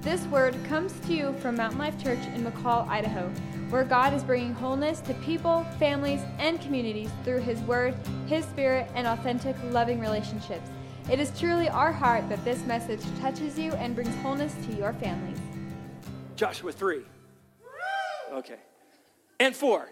This word comes to you from Mountain Life Church in McCall, Idaho, where God is bringing wholeness to people, families, and communities through His Word, His Spirit, and authentic, loving relationships. It is truly our heart that this message touches you and brings wholeness to your families. Joshua 3. Okay. And 4.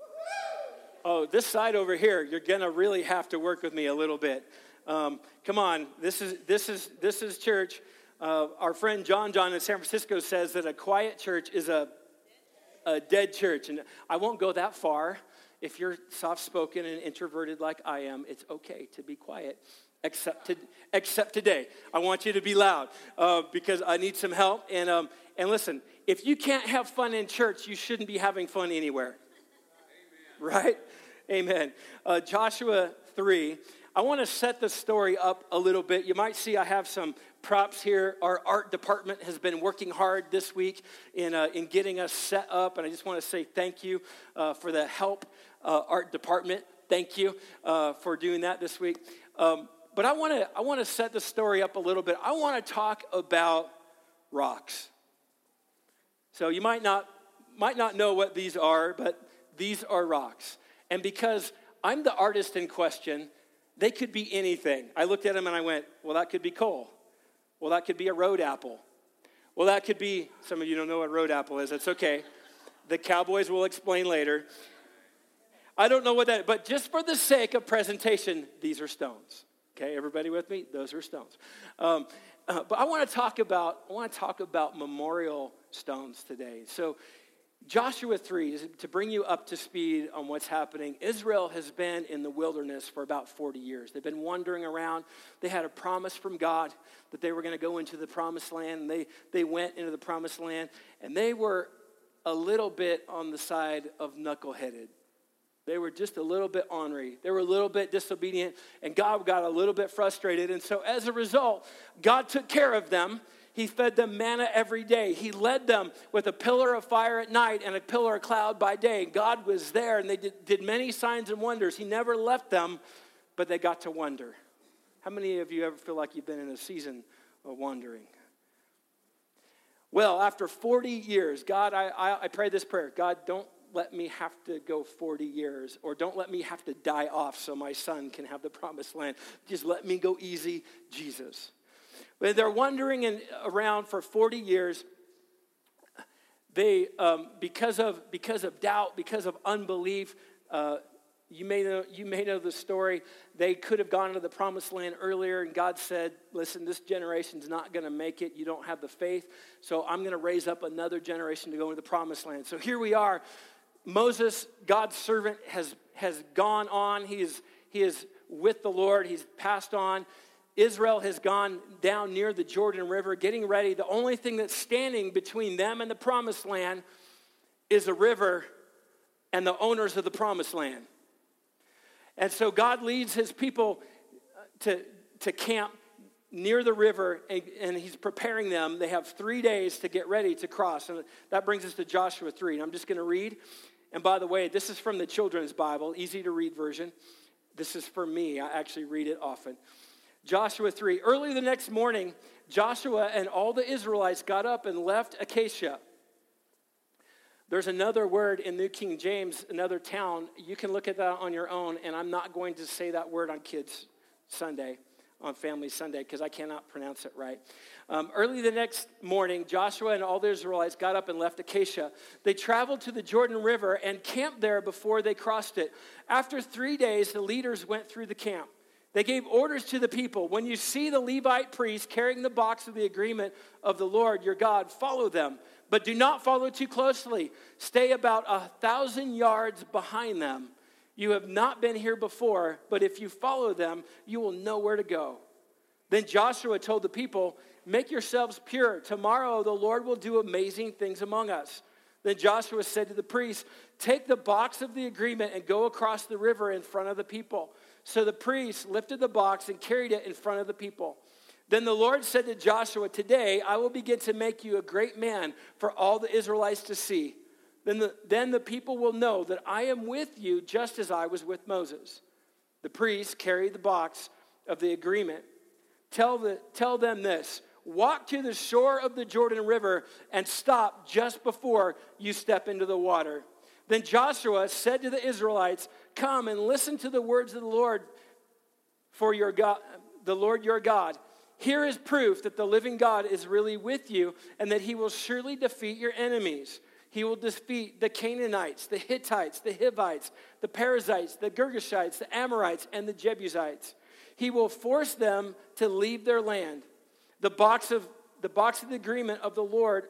Oh, this side over here, you're going to really have to work with me a little bit. Come on, this is church. Our friend John in San Francisco says that a quiet church is a dead church. And I won't go that far. If you're soft-spoken and introverted like I am, it's okay to be quiet, except today. I want you to be loud because I need some help. And listen, if you can't have fun in church, you shouldn't be having fun anywhere. Amen. Right? Amen. Joshua 3. I want to set the story up a little bit. You might see I have some props here. Our art department has been working hard this week in getting us set up, and I just want to say thank you for the help, art department. Thank you for doing that this week. But I want to set the story up a little bit. I want to talk about rocks. So you might not know what these are, but these are rocks. And because I'm the artist in question, they could be anything. I looked at them and I went, well, that could be coal. Well, that could be a road apple. Well, that could be, some of you don't know what road apple is. That's okay. The cowboys will explain later. I don't know what that is, but just for the sake of presentation, these are stones. Okay, everybody with me? Those are stones. But I want to talk about memorial stones today. So Joshua 3, is to bring you up to speed on what's happening. Israel has been in the wilderness for about 40 years. They've been wandering around. They had a promise from God that they were going to go into the promised land. And they went into the promised land, and they were a little bit on the side of knuckleheaded. They were just a little bit ornery. They were a little bit disobedient, and God got a little bit frustrated. And so as a result, God took care of them. He fed them manna every day. He led them with a pillar of fire at night and a pillar of cloud by day. God was there, and they did many signs and wonders. He never left them, but they got to wonder. How many of you ever feel like you've been in a season of wandering? Well, after 40 years, God, I pray this prayer. God, don't let me have to go 40 years, or don't let me have to die off so my son can have the promised land. Just let me go easy, Jesus. When they're wandering around for 40 years, they because of doubt, because of unbelief, you may know the story. They could have gone into the promised land earlier, and God said, "Listen, this generation's not going to make it. You don't have the faith, so I'm going to raise up another generation to go into the promised land." So here we are. Moses, God's servant, has gone on. He is with the Lord. He's passed on. Israel has gone down near the Jordan River, getting ready. The only thing that's standing between them and the promised land is a river and the owners of the promised land. And so God leads his people to camp near the river, and he's preparing them. They have 3 days to get ready to cross. And that brings us to Joshua 3. And I'm just going to read. And by the way, this is from the Children's Bible, easy to read version. This is for me. I actually read it often. Joshua 3. Early the next morning, Joshua and all the Israelites got up and left Acacia. There's another word in New King James, another town. You can look at that on your own, and I'm not going to say that word on Kids Sunday, on Family Sunday, because I cannot pronounce it right. Early the next morning, Joshua and all the Israelites got up and left Acacia. They traveled to the Jordan River and camped there before they crossed it. After 3 days, the leaders went through the camp. They gave orders to the people. When you see the Levite priests carrying the box of the agreement of the Lord your God, follow them. But do not follow too closely. Stay about 1,000 yards behind them. You have not been here before, but if you follow them, you will know where to go. Then Joshua told the people, make yourselves pure. Tomorrow the Lord will do amazing things among us. Then Joshua said to the priests, take the box of the agreement and go across the river in front of the people. So the priests lifted the box and carried it in front of the people. Then the Lord said to Joshua, today I will begin to make you a great man for all the Israelites to see. Then the people will know that I am with you just as I was with Moses. The priests carried the box of the agreement. Tell them this, walk to the shore of the Jordan River and stop just before you step into the water." Then Joshua said to the Israelites, "Come and listen to the words of the Lord, for your God, the Lord your God. Here is proof that the living God is really with you and that he will surely defeat your enemies. He will defeat the Canaanites, the Hittites, the Hivites, the Perizzites, the Girgashites, the Amorites, and the Jebusites. He will force them to leave their land. The box of agreement of the Lord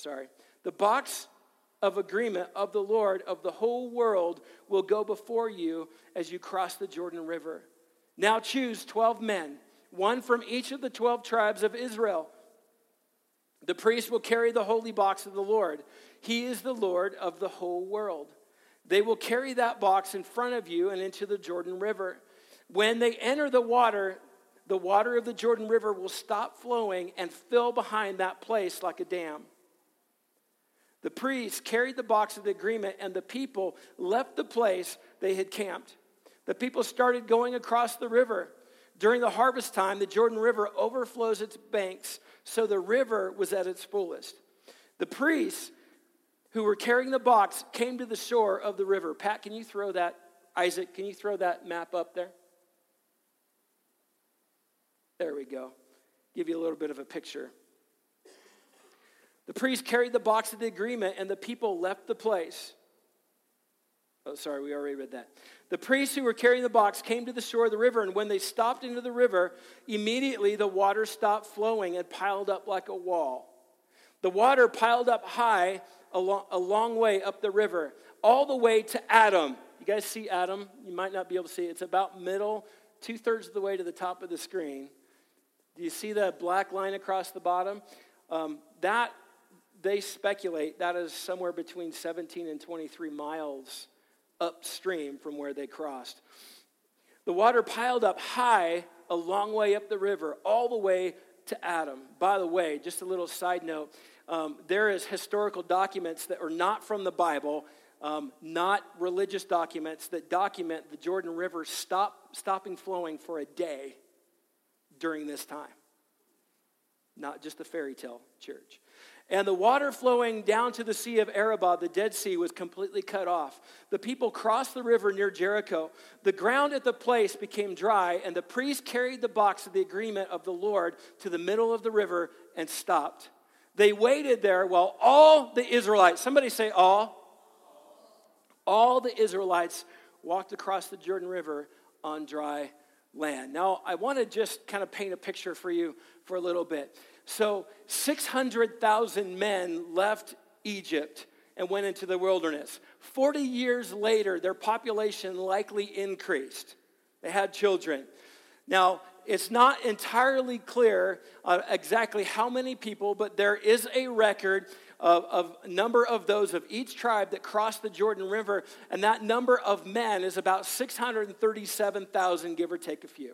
of the whole world will go before you as you cross the Jordan River. Now choose 12 men, one from each of the 12 tribes of Israel. The priest will carry the holy box of the Lord. He is the Lord of the whole world. They will carry that box in front of you and into the Jordan River. When they enter the water of the Jordan River will stop flowing and fill behind that place like a dam. The priests carried the box of the agreement, and the people left the place they had camped. The people started going across the river. During the harvest time, the Jordan River overflows its banks, so the river was at its fullest. The priests who were carrying the box came to the shore of the river. Pat, can you throw that? Isaac, can you throw that map up there? There we go. Give you a little bit of a picture. The priest carried the box of the agreement, and the people left the place. Oh, sorry, we already read that. The priests who were carrying the box came to the shore of the river, and when they stopped into the river, immediately the water stopped flowing and piled up like a wall. The water piled up high a long way up the river, all the way to Adam. You guys see Adam? You might not be able to see it. It's about middle, 2/3 of the way to the top of the screen. Do you see that black line across the bottom? That, they speculate, that is somewhere between 17 and 23 miles upstream from where they crossed. The water piled up high a long way up the river, all the way to Adam. By the way, just a little side note, there is historical documents that are not from the Bible, not religious documents, that document the Jordan River stopping flowing for a day during this time. Not just a fairy tale church. And the water flowing down to the Sea of Arabah, the Dead Sea, was completely cut off. The people crossed the river near Jericho. The ground at the place became dry, and the priest carried the box of the agreement of the Lord to the middle of the river and stopped. They waited there while all the Israelites, somebody say all the Israelites walked across the Jordan River on dry land. Now, I want to just kind of paint a picture for you for a little bit. So 600,000 men left Egypt and went into the wilderness. 40 years later, their population likely increased. They had children. Now, it's not entirely clear exactly how many people, but there is a record of a number of those of each tribe that crossed the Jordan River, and that number of men is about 637,000, give or take a few.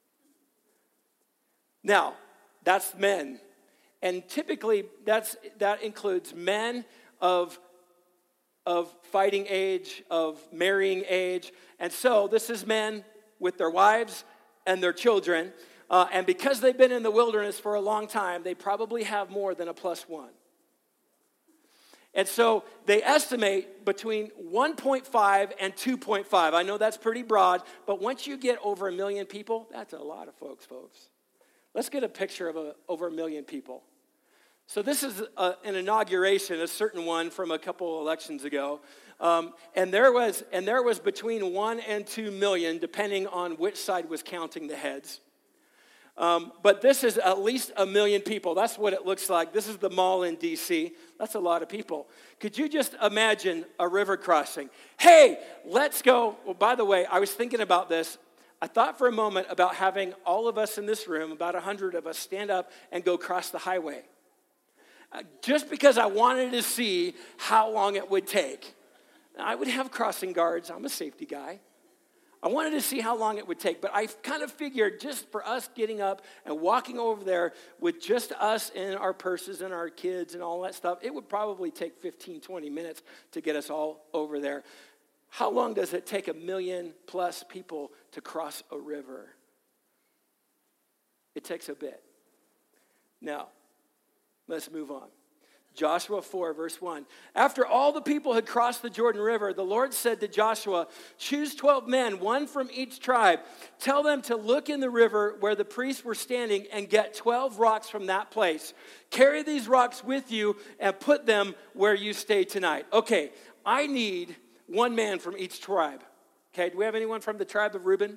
Now, that's men. And typically, that includes men of fighting age, of marrying age. And so this is men with their wives and their children. And because they've been in the wilderness for a long time, they probably have more than a +1. And so they estimate between 1.5 and 2.5. I know that's pretty broad, but once you get over 1 million people, that's a lot of folks. Let's get a picture of over 1 million people. So this is an inauguration, a certain one from a couple elections ago. And there was between 1 and 2 million, depending on which side was counting the heads. But this is at least 1 million people. That's what it looks like. This is the mall in D.C. That's a lot of people. Could you just imagine a river crossing? Hey, let's go. Well, by the way, I was thinking about this. I thought for a moment about having all of us in this room, about 100 of us, stand up and go cross the highway. Just because I wanted to see how long it would take. Now, I would have crossing guards. I'm a safety guy. I wanted to see how long it would take, but I kind of figured just for us getting up and walking over there with just us and our purses and our kids and all that stuff, it would probably take 15, 20 minutes to get us all over there. How long does it take 1 million+ people to cross a river? It takes a bit. Now, let's move on. Joshua 4, verse 1. After all the people had crossed the Jordan River, the Lord said to Joshua, choose 12 men, one from each tribe. Tell them to look in the river where the priests were standing and get 12 rocks from that place. Carry these rocks with you and put them where you stay tonight. Okay, I need one man from each tribe. Okay, do we have anyone from the tribe of Reuben?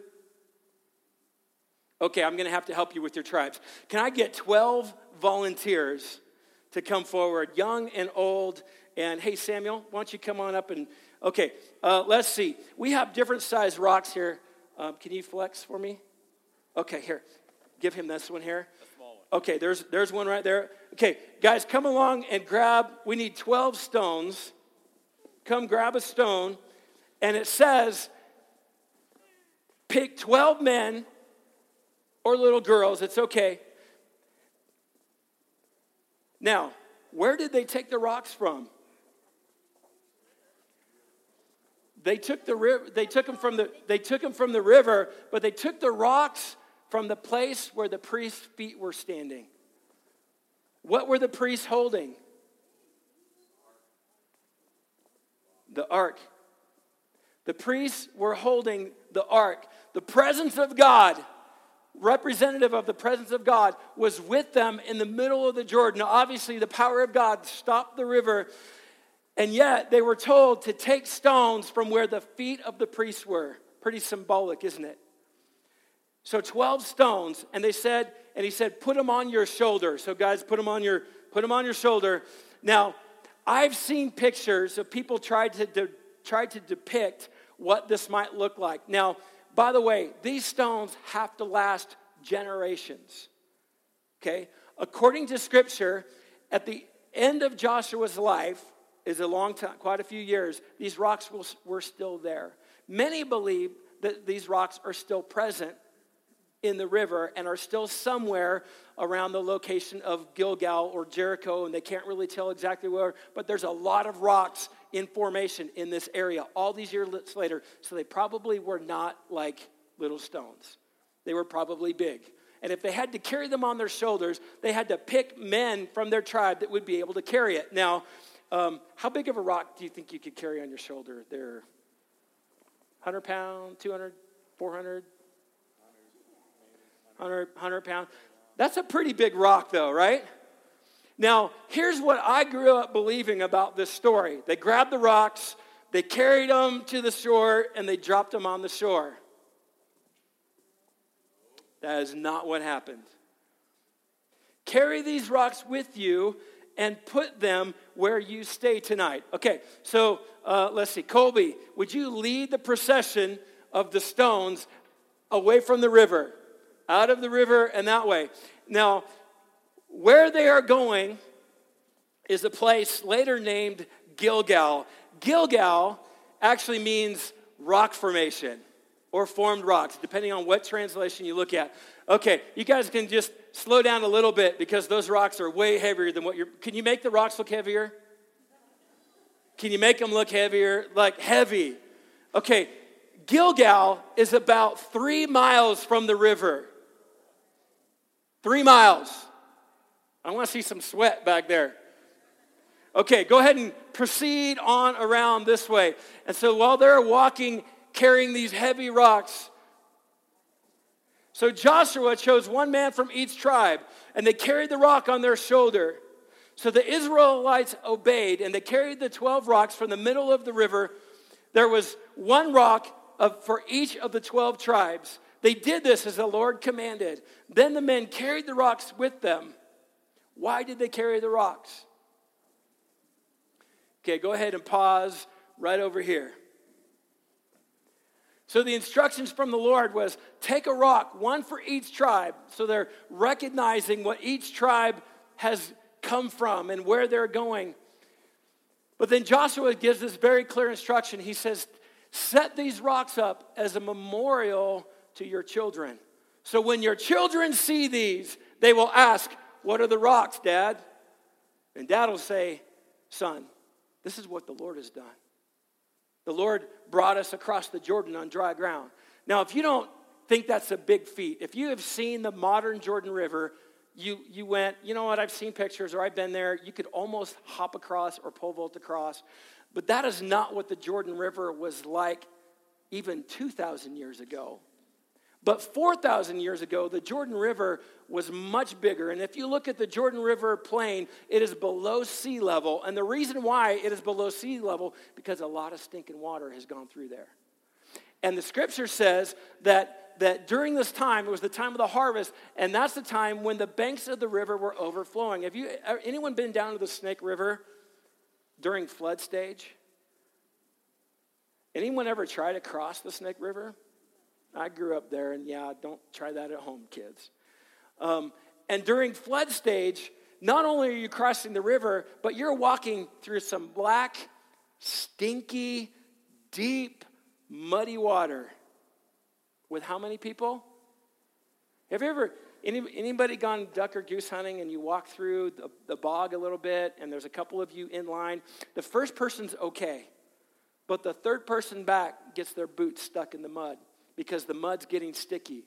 Okay, I'm going to have to help you with your tribes. Can I get 12 volunteers to come forward, young and old? And hey, Samuel, why don't you come on up and, okay, let's see. We have different size rocks here. Can you flex for me? Okay, here. Give him this one here. A small one. Okay, there's one right there. Okay, guys, come along and grab, we need 12 stones. Come grab a stone. And it says, pick 12 men or little girls, it's okay. Now, where did they take the rocks from? They took them from the river, but they took the rocks from the place where the priest's feet were standing. What were the priests holding? The ark. The priests were holding the ark. The presence of God, representative of the presence of God, was with them in the middle of the Jordan. Now, obviously, the power of God stopped the river, and yet they were told to take stones from where the feet of the priests were. Pretty symbolic, isn't it? So 12 stones, and he said, put them on your shoulder. So guys, put them on your shoulder. Now, I've seen pictures of people tried to depict what this might look like. Now, by the way, these stones have to last generations. Okay? According to Scripture, at the end of Joshua's life, is a long time, quite a few years, these rocks were still there. Many believe that these rocks are still present in the river and are still somewhere around the location of Gilgal or Jericho, and they can't really tell exactly where, but there's a lot of rocks in formation in this area all these years later, so they probably were not like little stones. They were probably big. And if they had to carry them on their shoulders, they had to pick men from their tribe that would be able to carry it. Now, how big of a rock do you think you could carry on your shoulder? They're 100 pounds, 200, 400? 100 pounds. That's a pretty big rock though, right? Now, here's what I grew up believing about this story. They grabbed the rocks, they carried them to the shore, and they dropped them on the shore. That is not what happened. Carry these rocks with you and put them where you stay tonight. Okay, so let's see. Colby, would you lead the procession of the stones away from the river? Out of the river and that way. Now, where they are going is a place later named Gilgal. Gilgal actually means rock formation or formed rocks, depending on what translation you look at. Okay, you guys can just slow down a little bit because those rocks are way heavier than what you're... Can you make the rocks look heavier? Can you make them look heavier? Like heavy. Okay, Gilgal is about 3 miles from the river. 3 miles. I want to see some sweat back there. Okay, go ahead and proceed on around this way. And so while they're walking, carrying these heavy rocks, so Joshua chose one man from each tribe, and they carried the rock on their shoulder. So the Israelites obeyed, and they carried the 12 rocks from the middle of the river. There was one rock for each of the 12 tribes. They did this as the Lord commanded. Then the men carried the rocks with them. Why did they carry the rocks? Okay, go ahead and pause right over here. So the instructions from the Lord was take a rock, one for each tribe. So they're recognizing what each tribe has come from and where they're going. But then Joshua gives this very clear instruction. He says, set these rocks up as a memorial to your children. So when your children see these, they will ask, what are the rocks, Dad? And Dad will say, son, this is what the Lord has done. The Lord brought us across the Jordan on dry ground. Now, if you don't think that's a big feat, if you have seen the modern Jordan River, you went, you know what, I've seen pictures or I've been there. You could almost hop across or pole vault across. But that is not what the Jordan River was like even 2,000 years ago. But 4,000 years ago, the Jordan River was much bigger. And if you look at the Jordan River plain, it is below sea level. And the reason why it is below sea level, because a lot of stinking water has gone through there. And the scripture says that during this time, it was the time of the harvest, and that's the time when the banks of the river were overflowing. Have anyone been down to the Snake River during flood stage? Anyone ever try to cross the Snake River? I grew up there, and yeah, don't try that at home, kids. And during flood stage, not only are you crossing the river, but you're walking through some black, stinky, deep, muddy water. With how many people? Have you ever, anybody gone duck or goose hunting and you walk through the bog a little bit and there's a couple of you in line? The first person's okay, but the third person back gets their boots stuck in the mud because the mud's getting sticky.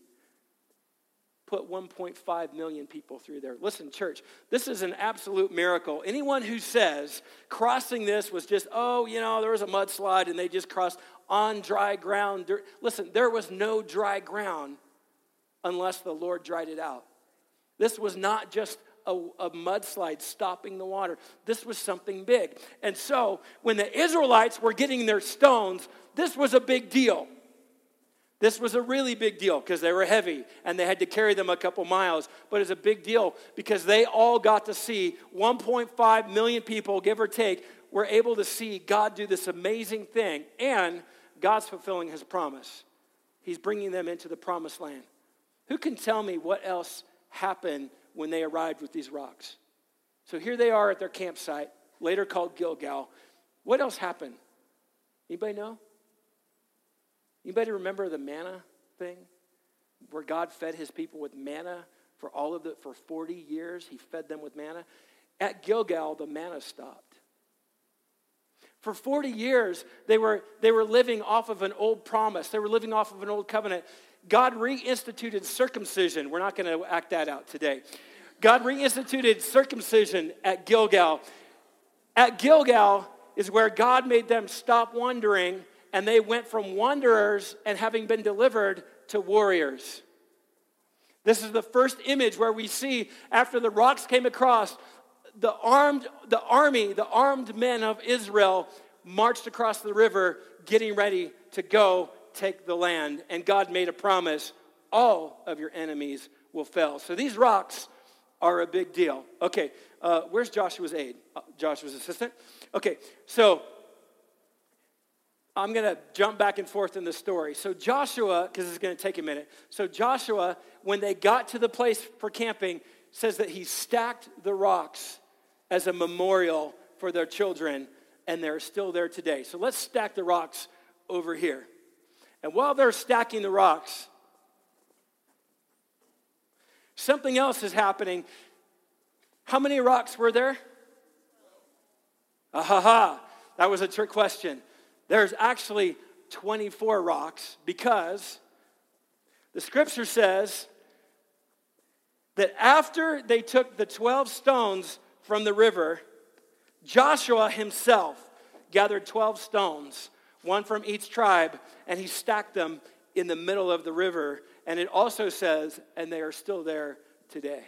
Put 1.5 million people through there. Listen, church, this is an absolute miracle. Anyone who says crossing this was just, there was a mudslide and they just crossed on dry ground. Listen, there was no dry ground unless the Lord dried it out. This was not just a mudslide stopping the water. This was something big. And so when the Israelites were getting their stones, this was a big deal. This was a really big deal because they were heavy and they had to carry them a couple miles. But it's a big deal because they all got to see 1.5 million people, give or take, were able to see God do this amazing thing. And God's fulfilling his promise. He's bringing them into the promised land. Who can tell me what else happened when they arrived with these rocks? So here they are at their campsite, later called Gilgal. What else happened? Anybody know? Anybody remember the manna thing? Where God fed his people with manna for 40 years. He fed them with manna. At Gilgal, the manna stopped. For 40 years, they were living off of an old promise. They were living off of an old covenant. God reinstituted circumcision. We're not going to act that out today. God reinstituted circumcision at Gilgal. At Gilgal is where God made them stop wandering, and they went from wanderers and having been delivered to warriors. This is the first image where we see after the rocks came across, the armed men of Israel marched across the river, getting ready to go take the land. And God made a promise, all of your enemies will fail. So these rocks are a big deal. Okay, where's Joshua's aide? Joshua's assistant? Okay, so I'm going to jump back and forth in the story. So Joshua, because it's going to take a minute. So Joshua, when they got to the place for camping, says that he stacked the rocks as a memorial for their children, and they're still there today. So let's stack the rocks over here. And while they're stacking the rocks, something else is happening. How many rocks were there? That was a trick question. There's actually 24 rocks because the scripture says that after they took the 12 stones from the river, Joshua himself gathered 12 stones, one from each tribe, and he stacked them in the middle of the river. And it also says, and they are still there today.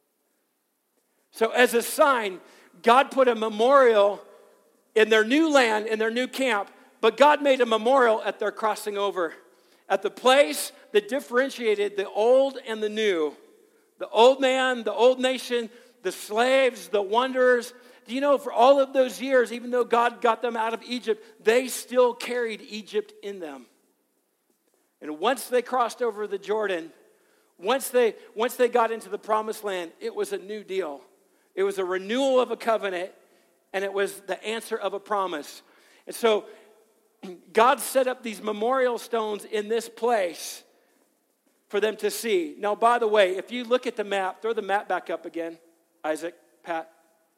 So as a sign, God put a memorial in their new land, in their new camp, but God made a memorial at their crossing over, at the place that differentiated the old and the new, the old man, the old nation, the slaves, the wanderers. Do you know, for all of those years, even though God got them out of Egypt, they still carried Egypt in them. And once they crossed over the Jordan, once they got into the promised land, it was a new deal. It was a renewal of a covenant, and it was the answer of a promise. And so God set up these memorial stones in this place for them to see. Now, by the way, if you look at the map, throw the map back up again, Isaac, Pat.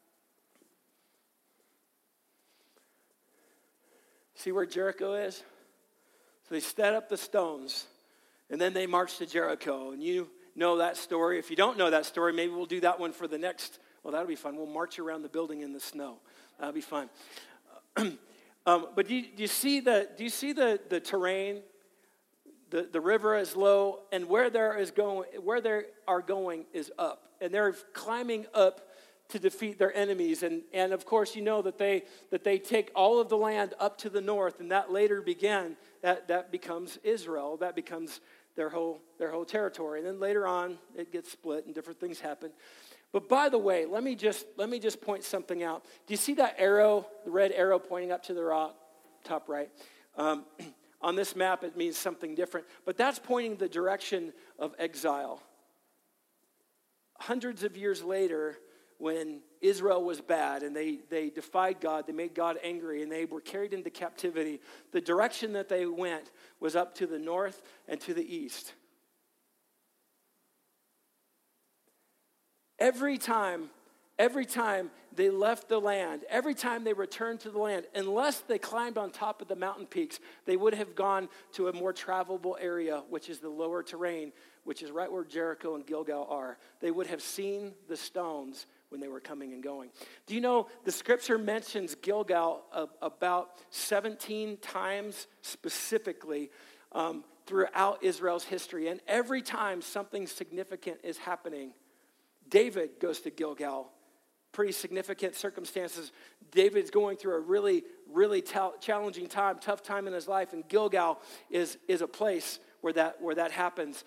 See where Jericho is? So they set up the stones, and then they marched to Jericho. And you know that story. If you don't know that story, maybe we'll do that one for the next, well, that'll be fun. We'll march around the building in the snow. That'll be fun. But do you see the terrain? The river is low, and where they are going is up. And they're climbing up to defeat their enemies. And of course, you know that they take all of the land up to the north, and that later that becomes Israel. That becomes their whole territory. And then later on, it gets split and different things happen. But by the way, let me just point something out. Do you see that arrow, the red arrow pointing up to the rock, top right? On this map, it means something different. But that's pointing the direction of exile. Hundreds of years later, when Israel was bad and they defied God, they made God angry, and they were carried into captivity, the direction that they went was up to the north and to the east. Every time they left the land, every time they returned to the land, unless they climbed on top of the mountain peaks, they would have gone to a more travelable area, which is the lower terrain, which is right where Jericho and Gilgal are. They would have seen the stones when they were coming and going. Do you know the scripture mentions Gilgal about 17 times specifically throughout Israel's history? And every time something significant is happening, David goes to Gilgal. Pretty significant circumstances. David's going through a really, really challenging time, tough time in his life, and Gilgal is a place where that happens.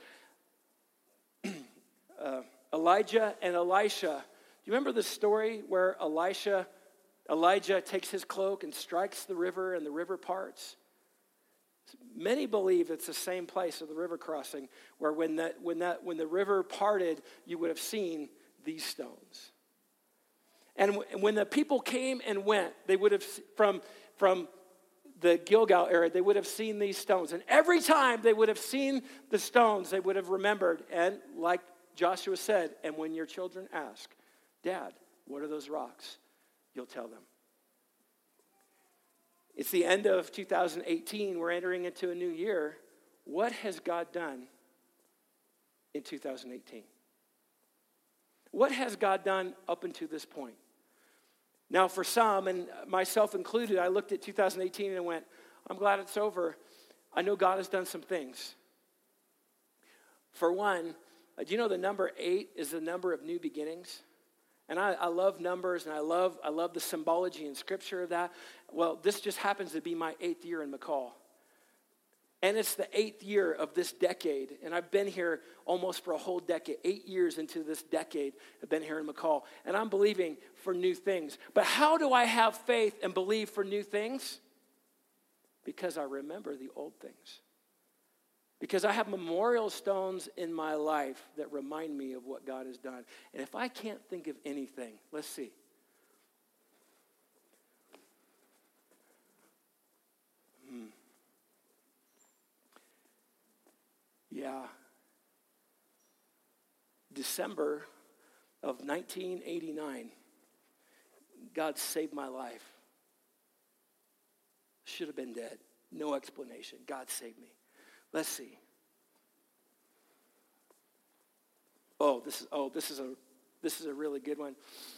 Elijah and Elisha. Do you remember the story where Elijah takes his cloak and strikes the river and the river parts? Many believe it's the same place of the river crossing, where when the river parted, you would have seen these stones. And when the people came and went, they would have from the Gilgal area, they would have seen these stones. And every time they would have seen the stones, they would have remembered. And like Joshua said, and when your children ask, Dad, what are those rocks? You'll tell them. It's the end of 2018. We're entering into a new year. What has God done in 2018? What has God done up until this point? Now, for some, and myself included, I looked at 2018 and went, I'm glad it's over. I know God has done some things. For one, do you know the number 8 is the number of new beginnings? And I love numbers, and I love the symbology in Scripture of that. Well, this just happens to be my 8th year in McCall. And it's the 8th year of this decade. And I've been here almost for a whole decade. 8 years into this decade, I've been here in McCall. And I'm believing for new things. But how do I have faith and believe for new things? Because I remember the old things. Because I have memorial stones in my life that remind me of what God has done. And if I can't think of anything, let's see. Yeah. December of 1989, God saved my life. Should have been dead. No explanation. God saved me. Let's see. This is a really good one.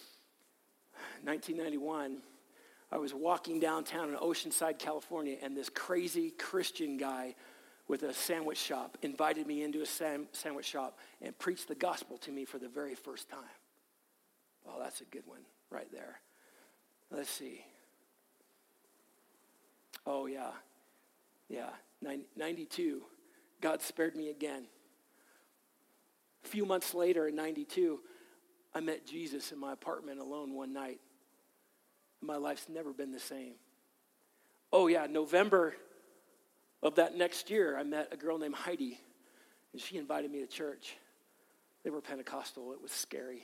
1991, I was walking downtown in Oceanside, California, and this crazy Christian guy with a sandwich shop invited me into a sandwich shop and preached the gospel to me for the very first time. Oh, that's a good one right there. Let's see. Oh, yeah. 92, God spared me again. A few months later in 92, I met Jesus in my apartment alone one night. My life's never been the same. Oh yeah, November of that next year, I met a girl named Heidi, and she invited me to church. They were Pentecostal. It was scary.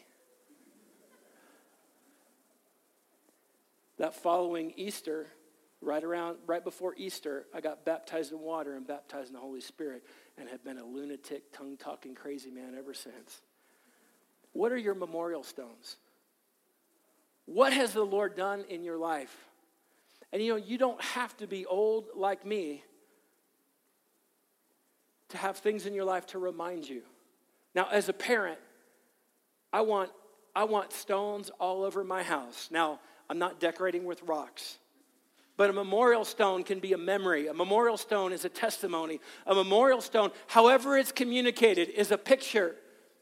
That following Easter, right before Easter, I got baptized in water and baptized in the Holy Spirit and have been a lunatic, tongue-talking crazy man ever since. What are your memorial stones? What has the Lord done in your life? And you don't have to be old like me to have things in your life to remind you. Now, as a parent, I want stones all over my house. Now, I'm not decorating with rocks. But a memorial stone can be a memory. A memorial stone is a testimony. A memorial stone, however it's communicated, is a picture.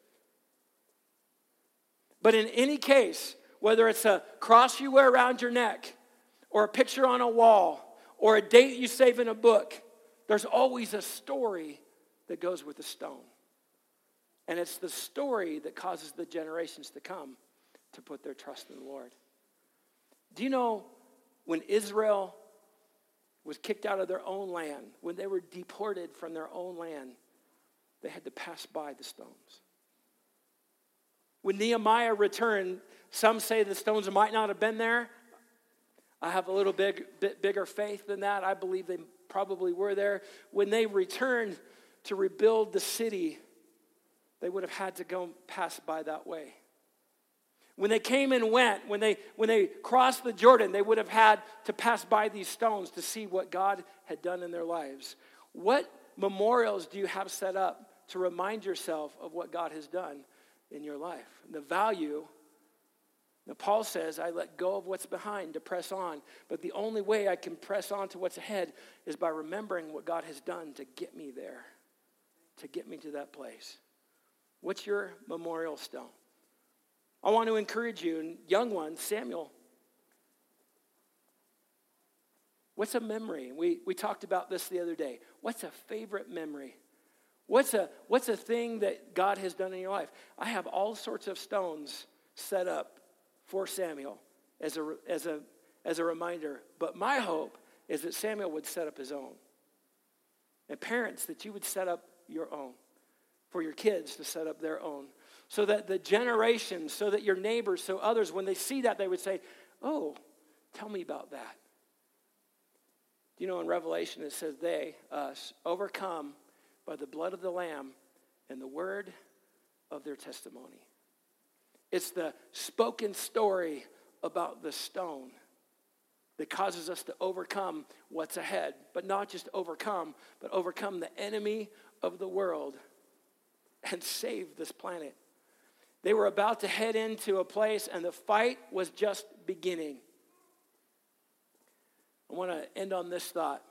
But in any case, whether it's a cross you wear around your neck, or a picture on a wall, or a date you save in a book, there's always a story that goes with the stone. And it's the story that causes the generations to come to put their trust in the Lord. Do you know when Israel was kicked out of their own land, when they were deported from their own land, they had to pass by the stones? When Nehemiah returned, some say the stones might not have been there. I have a little bit bigger faith than that. I believe they probably were there. When they returned to rebuild the city, they would have had to go pass by that way. When they came and went, when they crossed the Jordan, they would have had to pass by these stones to see what God had done in their lives. What memorials do you have set up to remind yourself of what God has done in your life? The value, now Paul says, I let go of what's behind to press on. But the only way I can press on to what's ahead is by remembering what God has done to get me there, to get me to that place. What's your memorial stone? I want to encourage you, and young ones, Samuel, what's a memory? We talked about this the other day. What's a favorite memory? What's a thing that God has done in your life? I have all sorts of stones set up for Samuel as a reminder. But my hope is that Samuel would set up his own. And parents, that you would set up your own. For your kids to set up their own. So that the generations, so that your neighbors, so others, when they see that, they would say, oh, tell me about that. You know, in Revelation it says they, us, overcome by the blood of the Lamb and the word of their testimony. It's the spoken story about the stone that causes us to overcome what's ahead. But not just overcome, but overcome the enemy of the world and save this planet. They were about to head into a place, and the fight was just beginning. I want to end on this thought.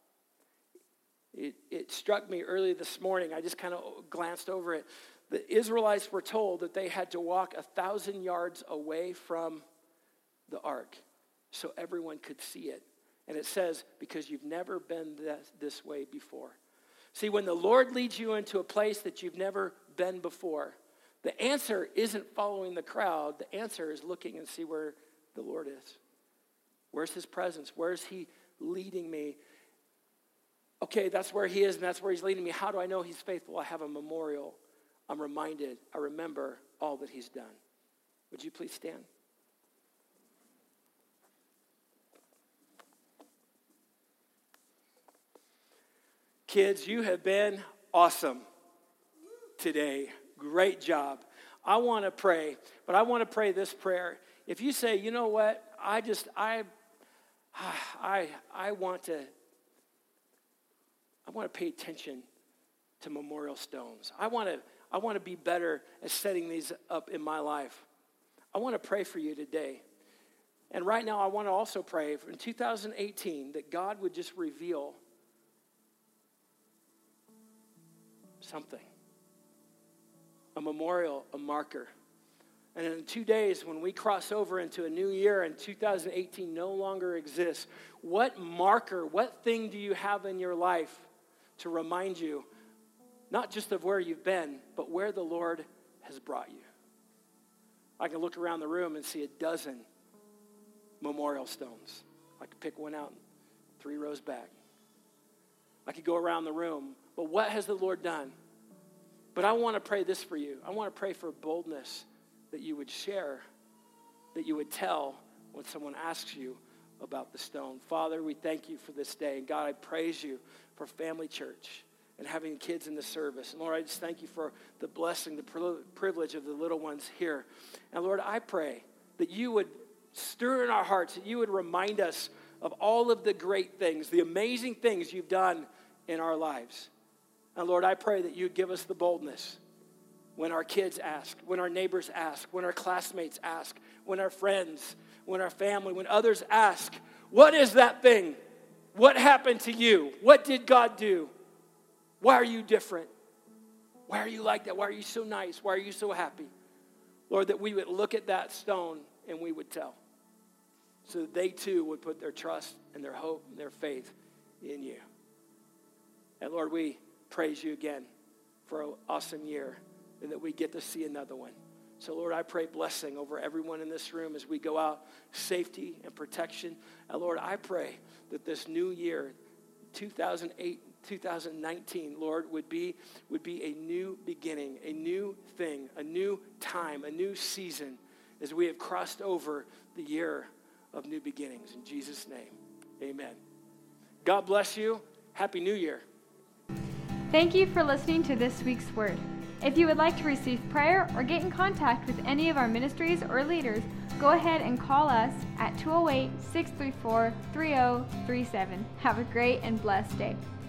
It struck me early this morning. I just kind of glanced over it. The Israelites were told that they had to walk 1,000 yards away from the ark so everyone could see it. And it says, because you've never been this way before. See, when the Lord leads you into a place that you've never been before, the answer isn't following the crowd. The answer is looking and see where the Lord is. Where's his presence? Where's he leading me? Okay, that's where he is and that's where he's leading me. How do I know he's faithful? I have a memorial. I'm reminded. I remember all that he's done. Would you please stand? Kids, you have been awesome today. Great job. I want to pray, but I want to pray this prayer. If you say, you know what, I want to pay attention to memorial stones. I want to be better at setting these up in my life. I want to pray for you today. And right now I want to also pray in 2018 that God would just reveal something. A memorial, a marker. And in 2 days, when we cross over into a new year and 2018 no longer exists, what marker, what thing do you have in your life to remind you, not just of where you've been, but where the Lord has brought you? I can look around the room and see a dozen memorial stones. I could pick one out 3 rows back. I could go around the room, but what has the Lord done? But I want to pray this for you. I want to pray for boldness that you would share, that you would tell when someone asks you about the stone. Father, we thank you for this day. And God, I praise you for Family Church and having kids in the service. And Lord, I just thank you for the blessing, the privilege of the little ones here. And Lord, I pray that you would stir in our hearts, that you would remind us of all of the great things, the amazing things you've done in our lives. And Lord, I pray that you'd give us the boldness when our kids ask, when our neighbors ask, when our classmates ask, when our friends, when our family, when others ask, what is that thing? What happened to you? What did God do? Why are you different? Why are you like that? Why are you so nice? Why are you so happy? Lord, that we would look at that stone and we would tell. So that they too would put their trust and their hope and their faith in you. And Lord, we praise you again for an awesome year and that we get to see another one. So Lord, I pray blessing over everyone in this room as we go out, safety and protection. And Lord, I pray that this new year, 2019, Lord, would be a new beginning, a new thing, a new time, a new season as we have crossed over the year of new beginnings. In Jesus' name, amen. God bless you. Happy New Year. Thank you for listening to this week's word. If you would like to receive prayer or get in contact with any of our ministries or leaders, go ahead and call us at 208-634-3037. Have a great and blessed day.